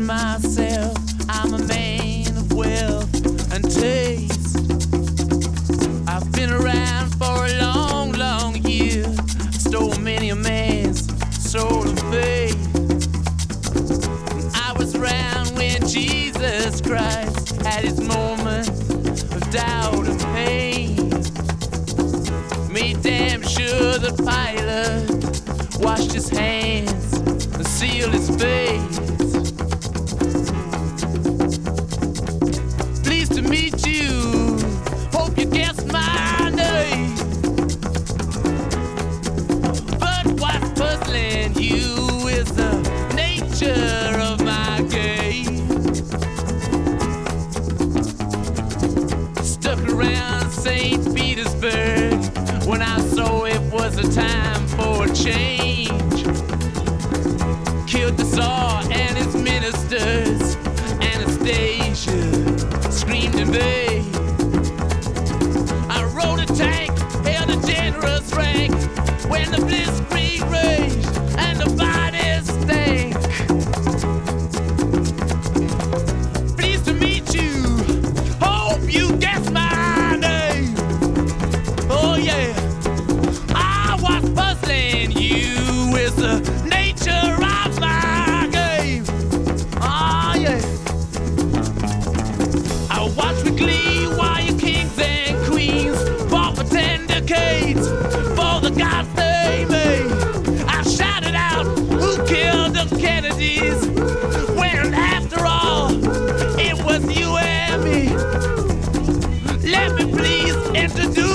myself, I'm a man of wealth and taste. I've been around for a long, long year. Stole many a man's soul of faith. I was around when Jesus Christ had his moment of doubt and pain. Made damn sure the Pilate washed his hands and sealed his face. Pleased to meet you, hope you guessed my name. But what's puzzling you is the nature of my game. Stuck around St. Petersburg when I saw it was a time for a change. Killed the Tsar and his ministers. Anastasia screamed in vain. I rode a tank, held a generous rank when the blitzkrieg raged and the bodies stank. Pleased to meet you, hope you guessed my name. Oh yeah, I was puzzling you with the nature of my game. Oh yeah, I watched with glee while your kings and queens fought for 10 decades for the gods they made. I shouted out, who killed the Kennedys? When after all, it was you and me. Let me please introduce